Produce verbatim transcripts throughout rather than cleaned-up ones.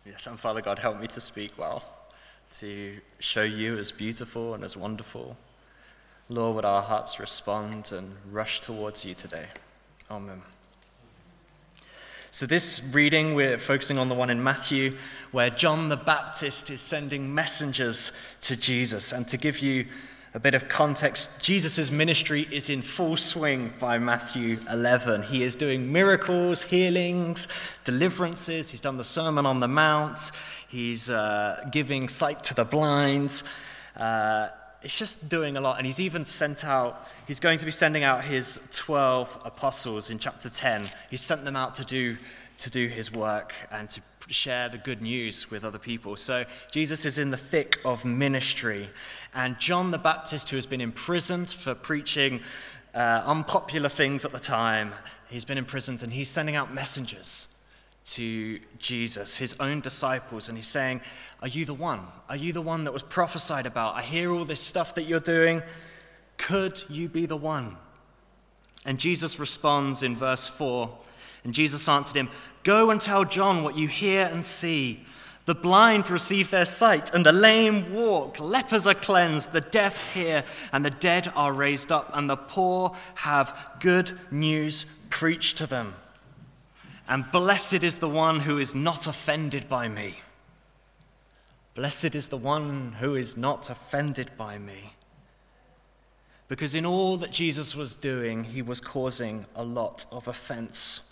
Yes, and Father God, help me to speak well, to show you as beautiful and as wonderful. Lord, would our hearts respond and rush towards you today. Amen. So this reading, we're focusing on the one in Matthew, where John the Baptist is sending messengers to Jesus. And to give you a bit of context, Jesus' ministry is in full swing by Matthew eleven. He is doing miracles, healings, deliverances. He's done the Sermon on the Mount. He's uh, giving sight to the blind. Uh, it's just doing a lot. And he's even sent out, he's going to be sending out his twelve apostles in chapter ten. He's sent them out to do, to do his work and to share the good news with other people. So Jesus is in the thick of ministry. And John the Baptist, who has been imprisoned for preaching uh, unpopular things at the time, he's been imprisoned and he's sending out messengers to Jesus, his own disciples, and he's saying, are you the one? Are you the one that was prophesied about? I hear all this stuff that you're doing. Could you be the one? And Jesus responds in verse four, and Jesus answered him, go and tell John what you hear and see. The blind receive their sight, and the lame walk. Lepers are cleansed, the deaf hear, and the dead are raised up, and the poor have good news preached to them. And blessed is the one who is not offended by me. Blessed is the one who is not offended by me. Because in all that Jesus was doing, he was causing a lot of offense.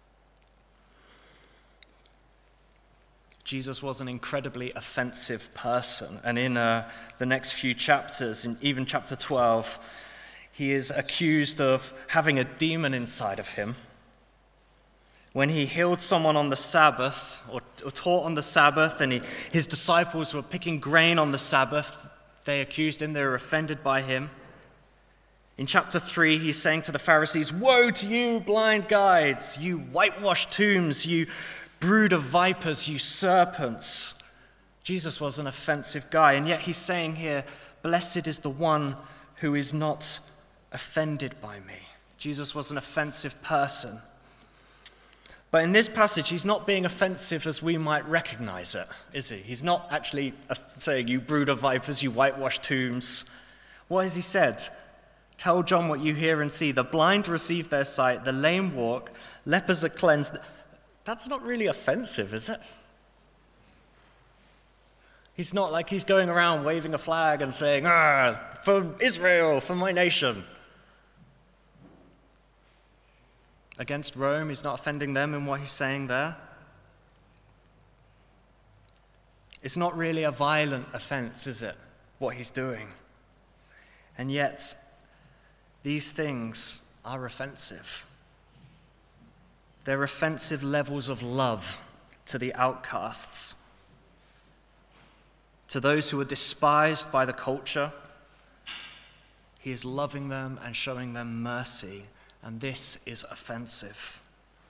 Jesus was an incredibly offensive person. And in uh, the next few chapters, in even chapter twelve, he is accused of having a demon inside of him. When he healed someone on the Sabbath, or, or taught on the Sabbath, and he, his disciples were picking grain on the Sabbath, they accused him, they were offended by him. In chapter three, he's saying to the Pharisees, woe to you, blind guides, you whitewashed tombs, you brood of vipers, you serpents. Jesus was an offensive guy, and yet he's saying here, blessed is the one who is not offended by me. Jesus was an offensive person. But in this passage, he's not being offensive as we might recognize it, is he? He's not actually saying, you brood of vipers, you whitewashed tombs. What has he said? Tell John what you hear and see. The blind receive their sight, the lame walk, lepers are cleansed. That's not really offensive, is it? He's not like he's going around waving a flag and saying, ah, for Israel, for my nation. Against Rome, he's not offending them in what he's saying there. It's not really a violent offense, is it, what he's doing? And yet, these things are offensive. They're offensive levels of love to the outcasts, to those who are despised by the culture. He is loving them and showing them mercy, and this is offensive.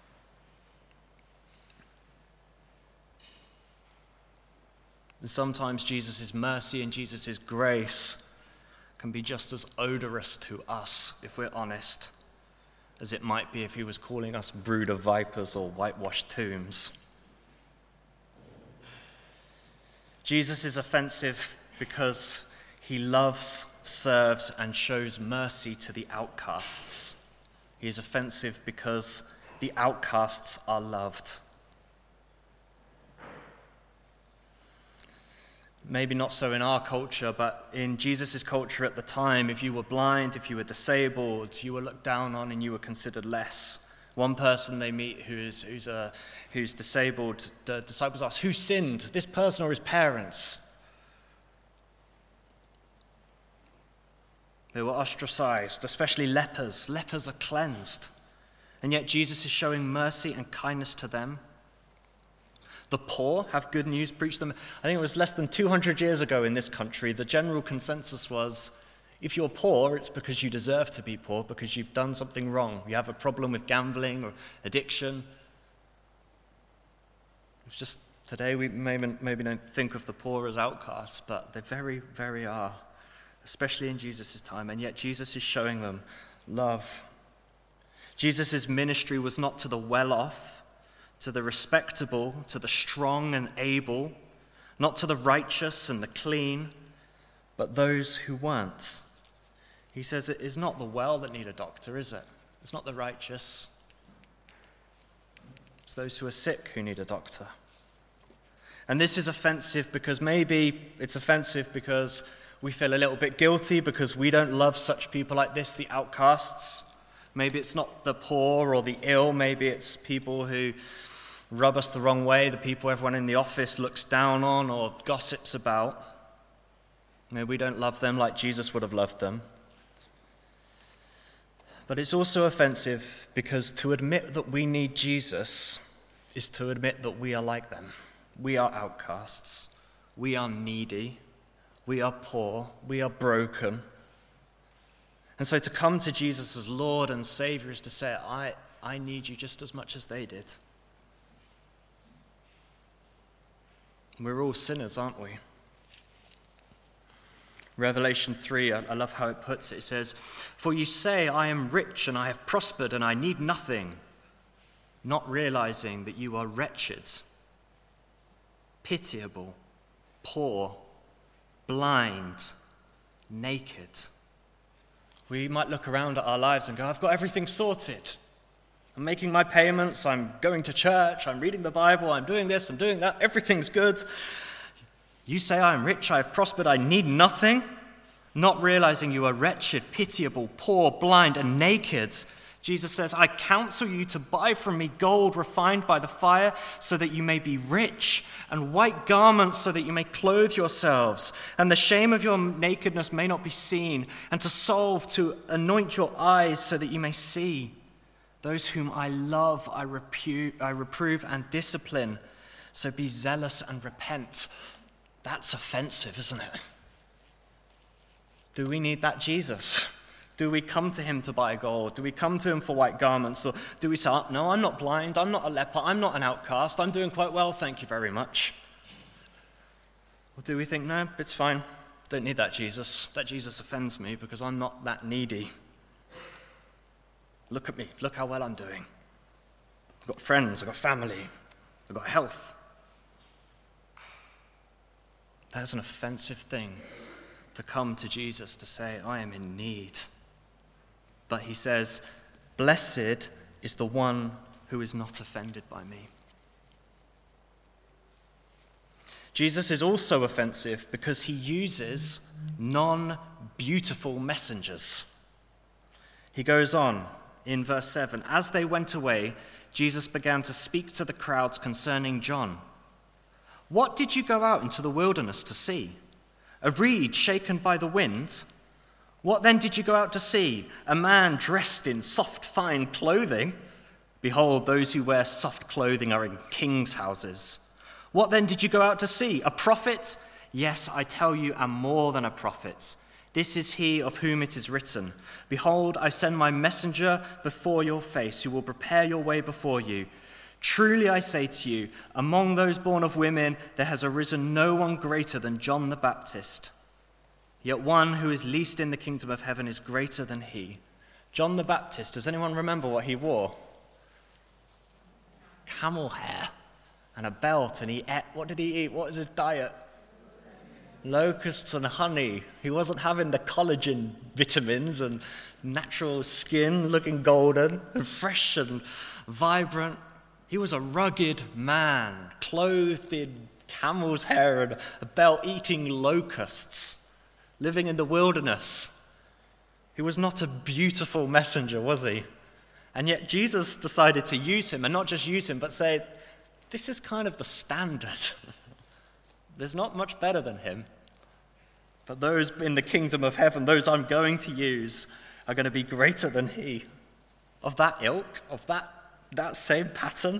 And sometimes Jesus' mercy and Jesus' grace can be just as odorous to us, if we're honest, as it might be if he was calling us brood of vipers or whitewashed tombs. Jesus is offensive because he loves, serves, and shows mercy to the outcasts. He is offensive because the outcasts are loved. Maybe not so in our culture, but in Jesus' culture at the time, if you were blind, if you were disabled, you were looked down on and you were considered less. One person they meet who's who's uh, who's disabled, the disciples ask, who sinned, this person or his parents? They were ostracized, especially lepers. Lepers are cleansed. And yet Jesus is showing mercy and kindness to them. The poor have good news preached to them. I think it was less than two hundred years ago in this country, the general consensus was, if you're poor, it's because you deserve to be poor, because you've done something wrong. You have a problem with gambling or addiction. It's just today we maybe, maybe don't think of the poor as outcasts, but they very, very are, especially in Jesus' time. And yet Jesus is showing them love. Jesus' ministry was not to the well-off, to the respectable, to the strong and able, not to the righteous and the clean, but those who weren't. He says it is not the well that need a doctor, is it? It's not the righteous. It's those who are sick who need a doctor. And this is offensive because maybe it's offensive because we feel a little bit guilty because we don't love such people like this, the outcasts. Maybe it's not the poor or the ill. Maybe it's people who rub us the wrong way, the people everyone in the office looks down on or gossips about. Maybe we don't love them like Jesus would have loved them. But it's also offensive because to admit that we need Jesus is to admit that we are like them. We are outcasts. We are needy. We are poor. We are broken. And so to come to Jesus as Lord and Savior is to say, I, I need you just as much as they did. We're all sinners, aren't we? Revelation three, I love how it puts it. It says, "For you say, I am rich and I have prospered and I need nothing, not realizing that you are wretched, pitiable, poor, blind, naked." We might look around at our lives and go, I've got everything sorted. I'm making my payments, I'm going to church, I'm reading the Bible, I'm doing this, I'm doing that, everything's good. You say, I am rich, I have prospered, I need nothing, not realizing you are wretched, pitiable, poor, blind, and naked. Jesus says, I counsel you to buy from me gold refined by the fire so that you may be rich, and white garments so that you may clothe yourselves, and the shame of your nakedness may not be seen, and to salve, to anoint your eyes so that you may see. Those whom I love, I repu- I reprove and discipline, so be zealous and repent. That's offensive, isn't it? Do we need that Jesus? Do we come to him to buy gold? Do we come to him for white garments? Or do we say, oh, no, I'm not blind, I'm not a leper, I'm not an outcast, I'm doing quite well, thank you very much? Or do we think, no, it's fine, don't need that Jesus. That Jesus offends me because I'm not that needy. Look at me, look how well I'm doing. I've got friends, I've got family, I've got health. That's an offensive thing to come to Jesus to say, I am in need. But he says, blessed is the one who is not offended by me. Jesus is also offensive because he uses non-beautiful messengers. He goes on in verse seven, as they went away, Jesus began to speak to the crowds concerning John. What did you go out into the wilderness to see? A reed shaken by the wind? What then did you go out to see? A man dressed in soft, fine clothing? Behold, those who wear soft clothing are in kings' houses. What then did you go out to see? A prophet? Yes, I tell you, and more than a prophet. This is he of whom it is written, behold, I send my messenger before your face, who will prepare your way before you. Truly I say to you, among those born of women, there has arisen no one greater than John the Baptist. Yet one who is least in the kingdom of heaven is greater than he. John the Baptist, does anyone remember what he wore? Camel hair and a belt, and he ate, what did he eat? What was his diet? Locusts and honey. He wasn't having the collagen vitamins and natural skin looking golden and fresh and vibrant. He was a rugged man, clothed in camel's hair and a belt, eating locusts, living in the wilderness. He was not a beautiful messenger, was he? And yet Jesus decided to use him, and not just use him, but say, this is kind of the standard. There's not much better than him. But those in the kingdom of heaven, those I'm going to use, are going to be greater than he. Of that ilk, of that That same pattern.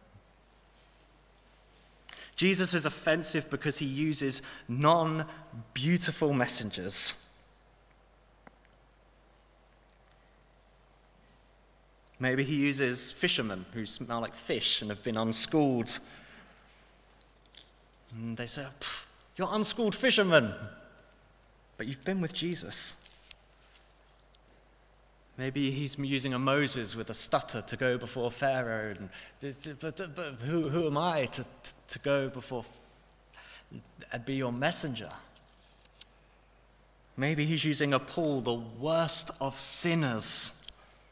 Jesus is offensive because he uses non-beautiful messengers. Maybe he uses fishermen who smell like fish and have been unschooled. And they say, you're unschooled fishermen, but you've been with Jesus. Maybe he's using a Moses with a stutter to go before Pharaoh. And, but, but who, who am I to, to, to go before and be your messenger? Maybe he's using a Paul, the worst of sinners.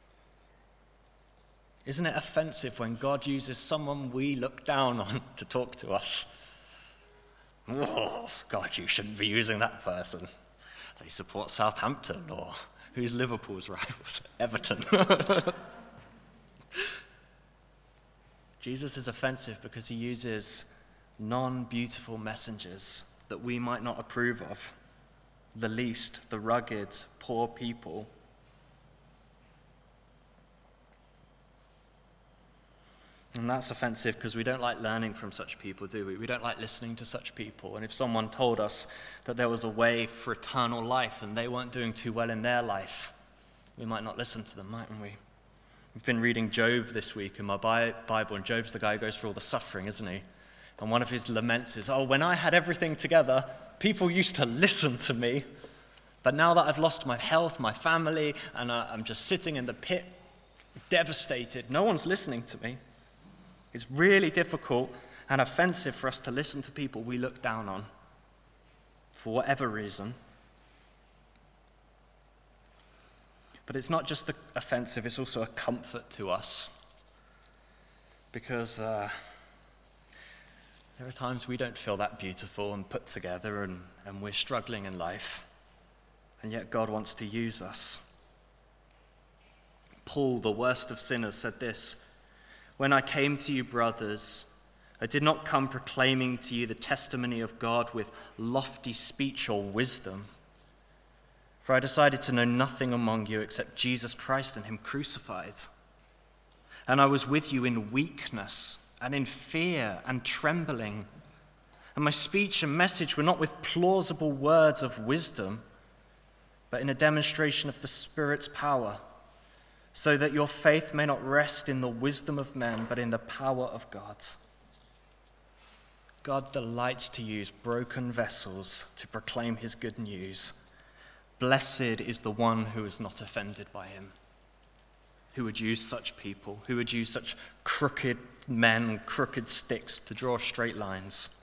Isn't it offensive when God uses someone we look down on to talk to us? Oh, God, you shouldn't be using that person. They support Southampton, or who's Liverpool's rivals? Everton. Jesus is offensive because he uses non-beautiful messengers that we might not approve of. The least, the rugged, poor people. And that's offensive because we don't like learning from such people, do we? We don't like listening to such people. And if someone told us that there was a way for eternal life and they weren't doing too well in their life, we might not listen to them, mightn't we? We've been reading Job this week in my Bible, and Job's the guy who goes through all the suffering, isn't he? And one of his laments is, oh, when I had everything together, people used to listen to me. But now that I've lost my health, my family, and I'm just sitting in the pit, devastated, no one's listening to me. It's really difficult and offensive for us to listen to people we look down on for whatever reason. But it's not just offensive, it's also a comfort to us. Because uh, there are times we don't feel that beautiful and put together, and, and we're struggling in life. And yet God wants to use us. Paul, the worst of sinners, said this: "When I came to you, brothers, I did not come proclaiming to you the testimony of God with lofty speech or wisdom. For I decided to know nothing among you except Jesus Christ and him crucified. And I was with you in weakness and in fear and trembling. And my speech and message were not with plausible words of wisdom, but in a demonstration of the Spirit's power, so that your faith may not rest in the wisdom of men, but in the power of God." God delights to use broken vessels to proclaim his good news. Blessed is the one who is not offended by him. Who would use such people? Who would use such crooked men, crooked sticks to draw straight lines?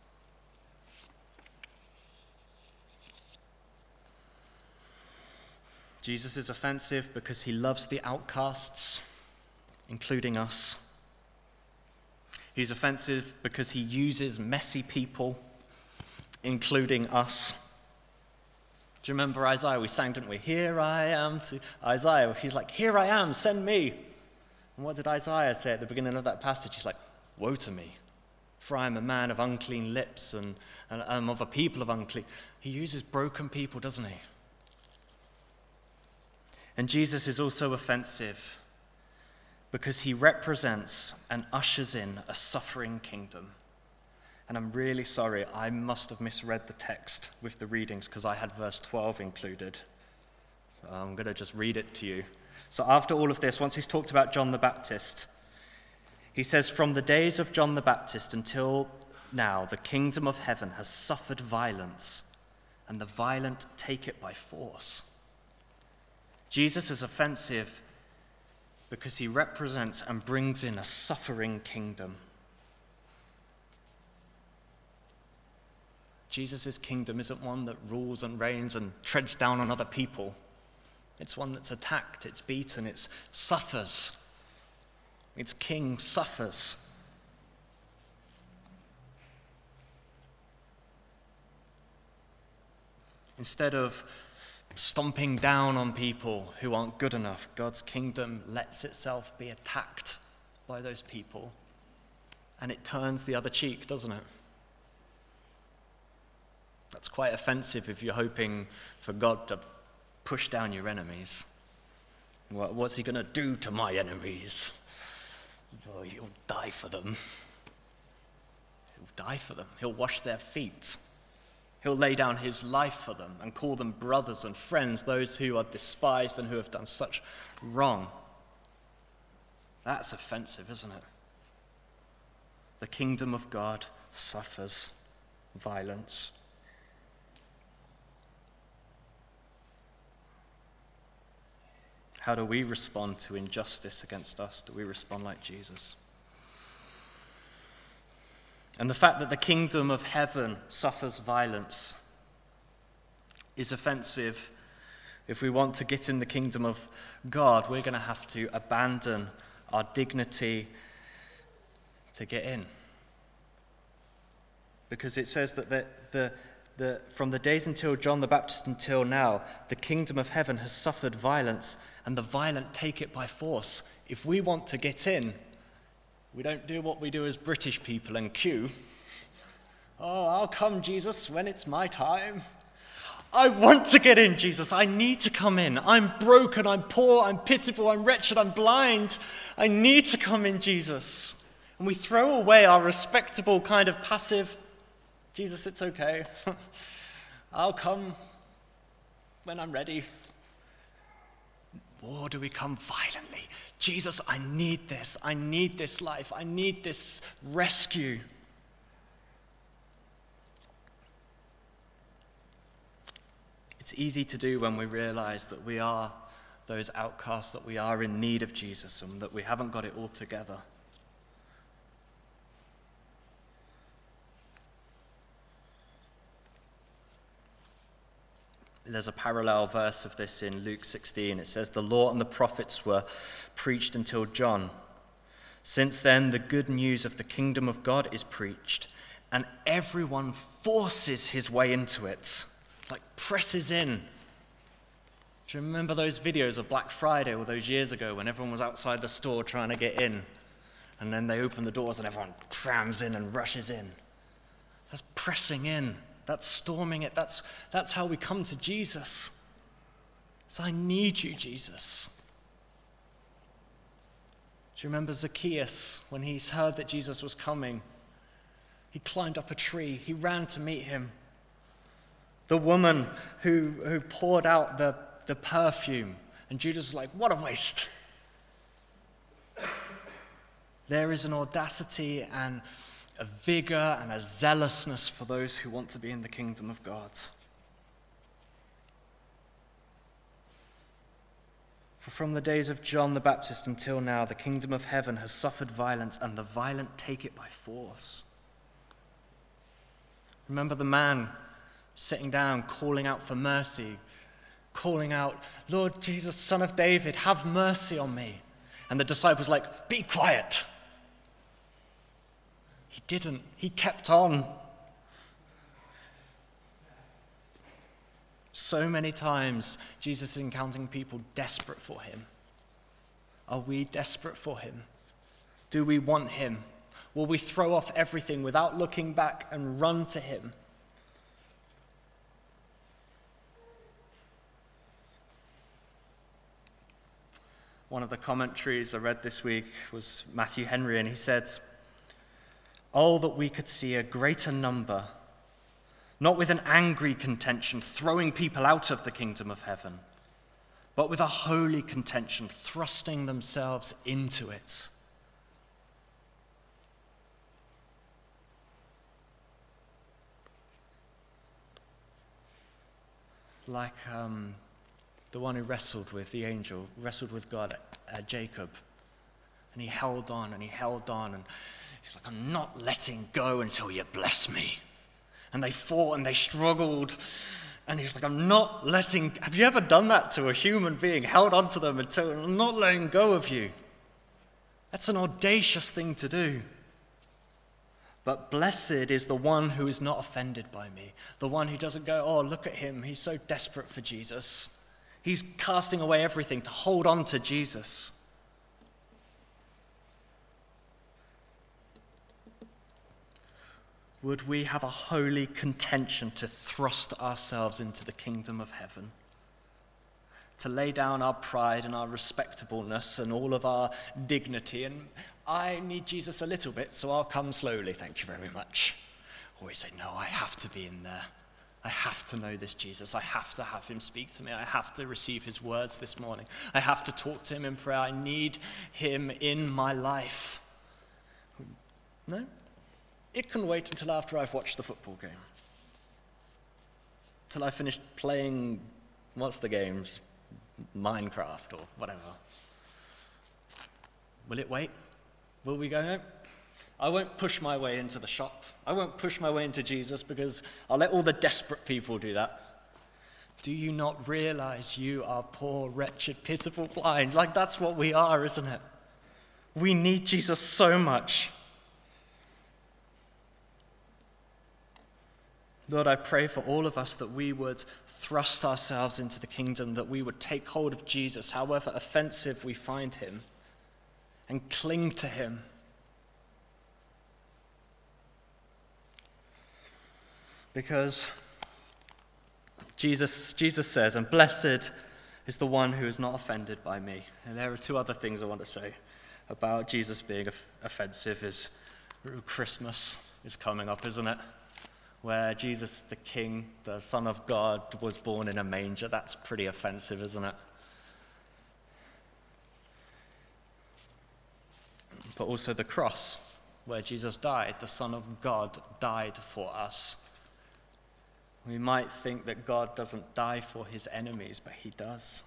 Jesus is offensive because he loves the outcasts, including us. He's offensive because he uses messy people, including us. Do you remember Isaiah? We sang, didn't we? Here I am to Isaiah. He's like, here I am, send me. And what did Isaiah say at the beginning of that passage? He's like, woe to me, for I am a man of unclean lips and, and I'm of a people of unclean. He uses broken people, doesn't he? And Jesus is also offensive because he represents and ushers in a suffering kingdom. And I'm really sorry, I must have misread the text with the readings because I had verse twelve included. So I'm going to just read it to you. So after all of this, once he's talked about John the Baptist, he says, "From the days of John the Baptist until now, the kingdom of heaven has suffered violence, and the violent take it by force." Jesus is offensive because he represents and brings in a suffering kingdom. Jesus' kingdom isn't one that rules and reigns and treads down on other people. It's one that's attacked, it's beaten, it suffers. Its king suffers. Instead of stomping down on people who aren't good enough, God's kingdom lets itself be attacked by those people. And it turns the other cheek, doesn't it? That's quite offensive if you're hoping for God to push down your enemies. What's he going to do to my enemies? Oh, he'll die for them. He'll die for them. He'll wash their feet. He'll lay down his life for them and call them brothers and friends, those who are despised and who have done such wrong. That's offensive, isn't it? The kingdom of God suffers violence. How do we respond to injustice against us? Do we respond like Jesus? And the fact that the kingdom of heaven suffers violence is offensive. If we want to get in the kingdom of God, we're going to have to abandon our dignity to get in. Because it says that the, the, the, from the days until John the Baptist until now, the kingdom of heaven has suffered violence, and the violent take it by force. If we want to get in, we don't do what we do as British people and queue. Oh, I'll come, Jesus, when it's my time. I want to get in, Jesus. I need to come in. I'm broken, I'm poor, I'm pitiable, I'm wretched, I'm blind. I need to come in, Jesus. And we throw away our respectable kind of passive, Jesus, it's okay. I'll come when I'm ready. Or do we come violently? Jesus, I need this. I need this life. I need this rescue. It's easy to do when we realize that we are those outcasts, that we are in need of Jesus and that we haven't got it all together. There's a parallel verse of this in Luke sixteen. It says, "The law and the prophets were preached until John. Since then, the good news of the kingdom of God is preached, and everyone forces his way into it." Like presses in. Do you remember those videos of Black Friday all those years ago when everyone was outside the store trying to get in? And then they open the doors and everyone crams in and rushes in. That's pressing in. That's storming it. That's, that's how we come to Jesus. So I need you, Jesus. Do you remember Zacchaeus when he heard that Jesus was coming? He climbed up a tree. He ran to meet him. The woman who, who poured out the, the perfume. And Judas was like, what a waste. There is an audacity and a vigor and a zealousness for those who want to be in the kingdom of God. For from the days of John the Baptist until now, the kingdom of heaven has suffered violence, and the violent take it by force. Remember the man sitting down, calling out for mercy, calling out, Lord Jesus, Son of David, have mercy on me. And the disciples were like, be quiet. He didn't. He kept on. So many times, Jesus is encountering people desperate for him. Are we desperate for him? Do we want him? Will we throw off everything without looking back and run to him? One of the commentaries I read this week was Matthew Henry, and he said, "Oh, that we could see a greater number, not with an angry contention throwing people out of the kingdom of heaven, but with a holy contention thrusting themselves into it." Like um, the one who wrestled with the angel, wrestled with God, uh, Jacob. And he held on and he held on. And he's like, I'm not letting go until you bless me. And they fought and they struggled. And he's like, I'm not letting... Have you ever done that to a human being? Held on to them until I'm not letting go of you. That's an audacious thing to do. But blessed is the one who is not offended by me. The one who doesn't go, oh, look at him. He's so desperate for Jesus. He's casting away everything to hold on to Jesus. Would we have a holy contention to thrust ourselves into the kingdom of heaven? To lay down our pride and our respectableness and all of our dignity. And I need Jesus a little bit, so I'll come slowly, thank you very much. Or we say, no, I have to be in there. I have to know this Jesus. I have to have him speak to me. I have to receive his words this morning. I have to talk to him in prayer. I need him in my life. No? It can wait until after I've watched the football game. Till I finished playing, what's the games? Minecraft or whatever. Will it wait? Will we go, no? I won't push my way into the shop. I won't push my way into Jesus because I'll let all the desperate people do that. Do you not realize you are poor, wretched, pitiful, blind? Like, that's what we are, isn't it? We need Jesus so much. Lord, I pray for all of us that we would thrust ourselves into the kingdom, that we would take hold of Jesus, however offensive we find him, and cling to him. Because Jesus, Jesus says, and blessed is the one who is not offended by me. And there are two other things I want to say about Jesus being offensive. Is Christmas is coming up, isn't it? Where Jesus, the King, the Son of God, was born in a manger. That's pretty offensive, isn't it? But also the cross, where Jesus died. The Son of God died for us. We might think that God doesn't die for his enemies, but he does.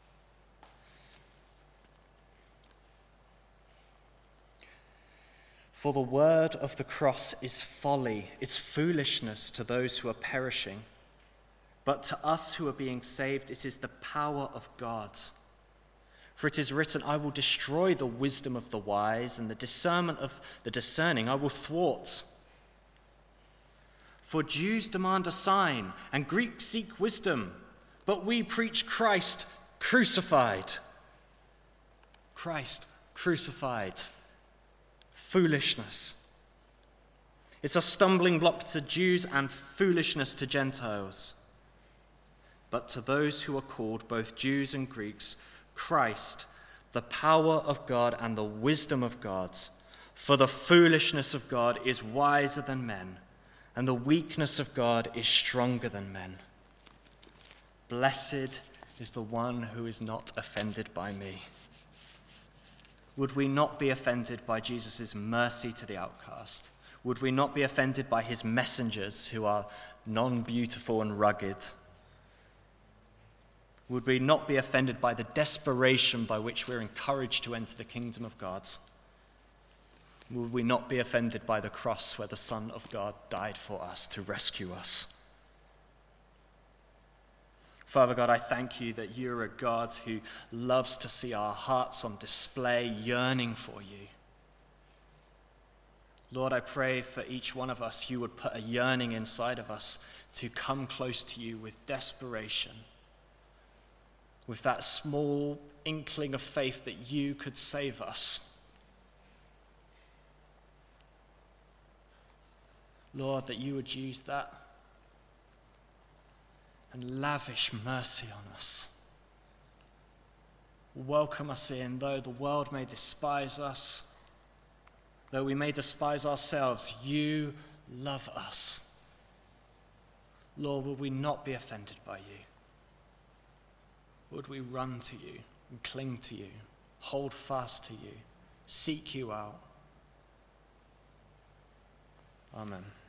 For the word of the cross is folly, it's foolishness to those who are perishing. But to us who are being saved, it is the power of God. For it is written, I will destroy the wisdom of the wise, and the discernment of the discerning I will thwart. For Jews demand a sign, and Greeks seek wisdom, but we preach Christ crucified. Christ crucified. Foolishness. It's a stumbling block to Jews and foolishness to Gentiles. But to those who are called, both Jews and Greeks, Christ, the power of God and the wisdom of God. For the foolishness of God is wiser than men, and the weakness of God is stronger than men. Blessed is the one who is not offended by me. Would we not be offended by Jesus' mercy to the outcast? Would we not be offended by his messengers who are non-beautiful and rugged? Would we not be offended by the desperation by which we're encouraged to enter the kingdom of God? Would we not be offended by the cross where the Son of God died for us to rescue us? Father God, I thank you that you're a God who loves to see our hearts on display, yearning for you. Lord, I pray for each one of us, you would put a yearning inside of us to come close to you with desperation, with that small inkling of faith that you could save us. Lord, that you would use that and lavish mercy on us. Welcome us in, though the world may despise us, though we may despise ourselves, you love us. Lord, would we not be offended by you? Would we run to you and cling to you, hold fast to you, seek you out? Amen.